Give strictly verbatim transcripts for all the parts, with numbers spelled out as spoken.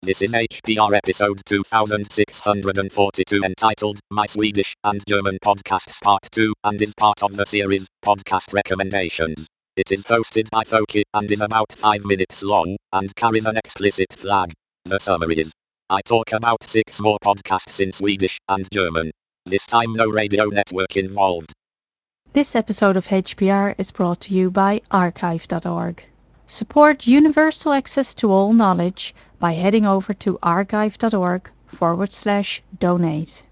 This is H P R episode two thousand six hundred forty-two entitled My Swedish and German Podcasts Part two and is part of the series Podcast Recommendations. It is hosted by Foki and is about five minutes long and carries an explicit flag. The summary is: I talk about six more podcasts in Swedish and German. This time no radio network involved. This episode of H P R is brought to you by archive dot org. Support universal access to all knowledge by heading over to archive dot org forward slash donate.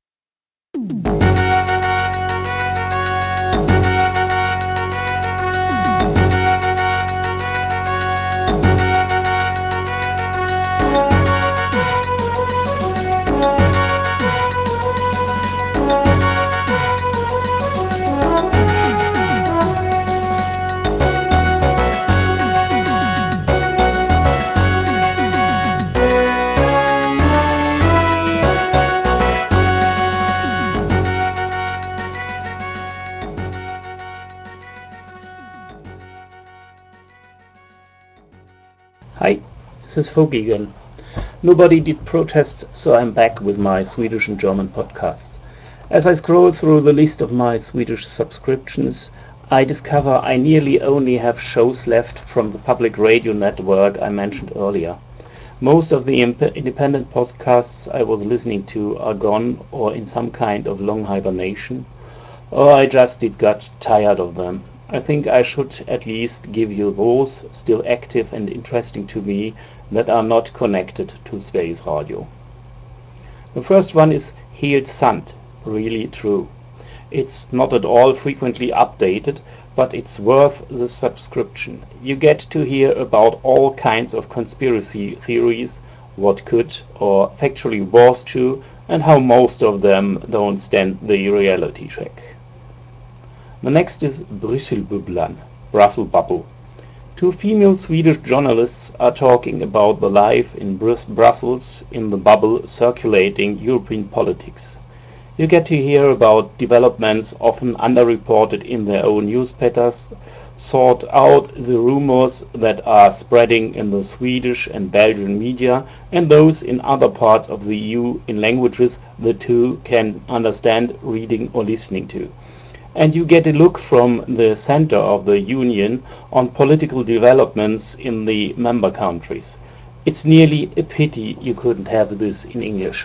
Hi, this is Fogi again. Nobody did protest, so I'm back with my Swedish and German podcasts. As I scroll through the list of my Swedish subscriptions, I discover I nearly only have shows left from the public radio network I mentioned earlier. Most of the imp- independent podcasts I was listening to are gone or in some kind of long hibernation, or I just did got tired of them. I think I should at least give you those still active and interesting to me that are not connected to Sveriges Radio. The first one is Helt Sant, really true. It's not at all frequently updated, but it's worth the subscription. You get to hear about all kinds of conspiracy theories, what could or factually was true, and how most of them don't stand the reality check. The next is Brüsselbubblan, Brussels Bubble. Two female Swedish journalists are talking about the life in Brus- Brussels in the bubble circulating European politics. You get to hear about developments often underreported in their own newspapers, sort out the rumors that are spreading in the Swedish and Belgian media, and those in other parts of the E U in languages the two can understand reading or listening to. And you get a look from the center of the Union on political developments in the member countries. It's nearly a pity you couldn't have this in English.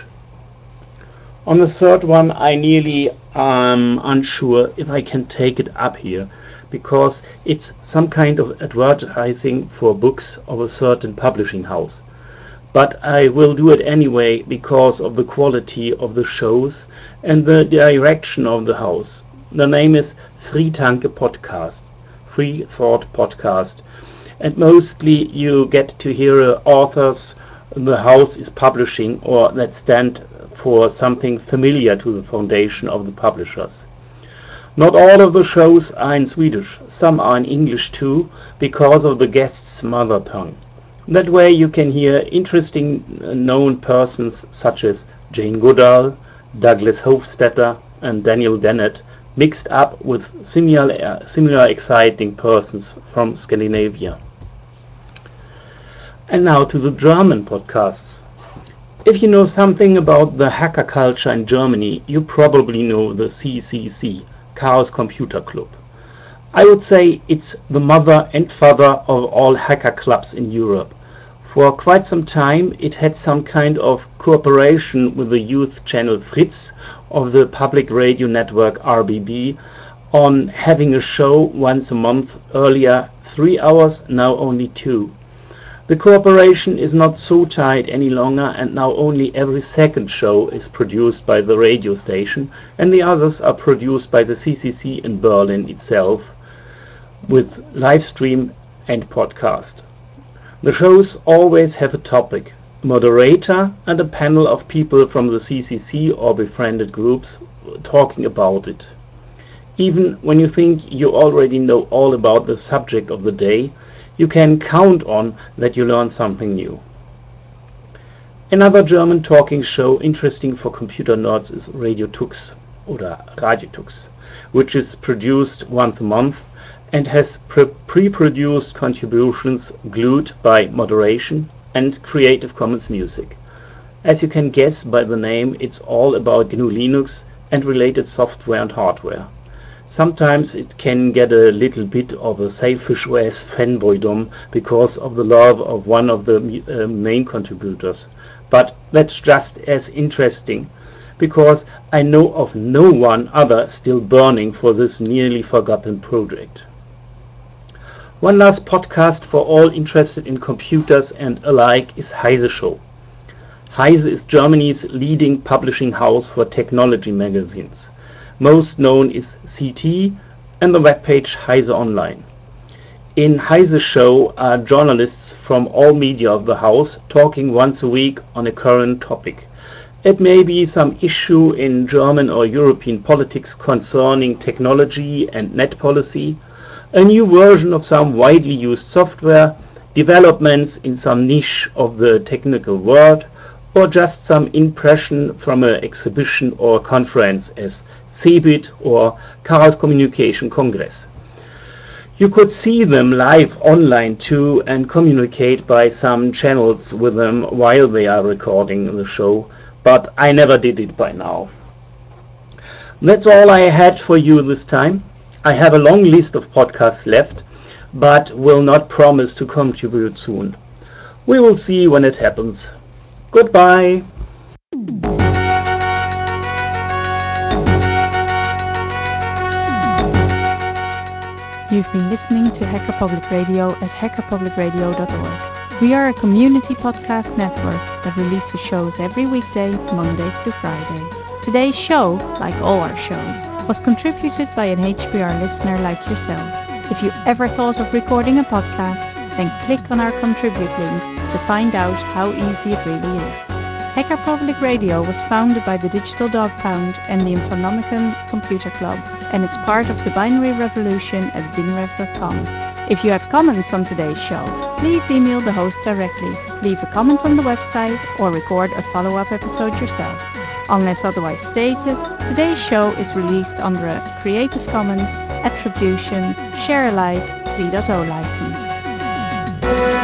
On the third one, I nearly am unsure if I can take it up here, because it's some kind of advertising for books of a certain publishing house. But I will do it anyway because of the quality of the shows and the direction of the house. The name is Fritanke Podcast, Free Thought Podcast, and mostly you get to hear authors the house is publishing or that stand for something familiar to the foundation of the publishers. Not all of the shows are in Swedish, some are in English too, because of the guest's mother tongue. That way you can hear interesting known persons such as Jane Goodall, Douglas Hofstadter and Daniel Dennett mixed up with similar, similar exciting persons from Scandinavia. And now to the German podcasts. If you know something about the hacker culture in Germany, you probably know the C C C, Chaos Computer Club. I would say it's the mother and father of all hacker clubs in Europe. For quite some time it had some kind of cooperation with the youth channel Fritz of the public radio network R B B on having a show once a month, earlier three hours, now only two. The cooperation is not so tight any longer, and now only every second show is produced by the radio station and the others are produced by the C C C in Berlin itself with live stream and podcast. The shows always have a topic, a moderator and a panel of people from the C C C or befriended groups talking about it. Even when you think you already know all about the subject of the day, you can count on that you learn something new. Another German talking show interesting for computer nerds is Radio Tux oder Radio Tux, which is produced once a month and has pre- pre-produced contributions glued by moderation and Creative Commons music. As you can guess by the name, it's all about G N U Linux and related software and hardware. Sometimes it can get a little bit of a selfish-ass fanboydom because of the love of one of the uh, main contributors. But that's just as interesting, because I know of no one other still burning for this nearly forgotten project. One last podcast for all interested in computers and alike is Heise Show. Heise is Germany's leading publishing house for technology magazines. Most known is C T and the webpage Heise Online. In Heise Show are journalists from all media of the house talking once a week on a current topic. It may be some issue in German or European politics concerning technology and net policy, a new version of some widely used software, developments in some niche of the technical world, or just some impression from an exhibition or conference as CeBIT or Chaos Communication Congress. You could see them live online too and communicate by some channels with them while they are recording the show, but I never did it by now. That's all I had for you this time. I have a long list of podcasts left, but will not promise to contribute soon. We will see when it happens. Goodbye. You've been listening to Hacker Public Radio at hacker public radio dot org. We are a community podcast network that releases shows every weekday, Monday through Friday. Today's show, like all our shows, was contributed by an H P R listener like yourself. If you ever thought of recording a podcast, then click on our contribute link to find out how easy it really is. Hacker Public Radio was founded by the Digital Dog Pound and the Infonomicon Computer Club and is part of the binary revolution at binrev dot com. If you have comments on today's show, please email the host directly, leave a comment on the website, or record a follow-up episode yourself. Unless otherwise stated, today's show is released under a Creative Commons Attribution Share Alike three point oh license.